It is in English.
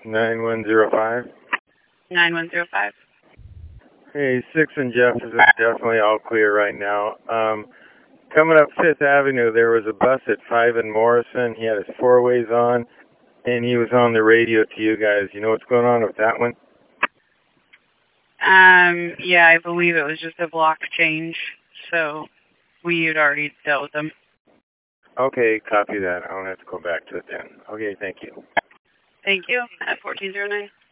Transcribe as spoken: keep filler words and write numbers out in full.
nine one zero five. nine one zero five. Hey, six and Jeff is definitely all clear right now. Um, coming up Fifth Avenue, there was a bus at five in Morrison. He had his four-ways on, and he was on the radio to you guys. You know what's going on with that one? Um, yeah, I believe it was just a block change, so we had already dealt with them. Okay, copy that. I don't have to go back to it then. Okay, thank you. Thank you. At fourteen oh nine.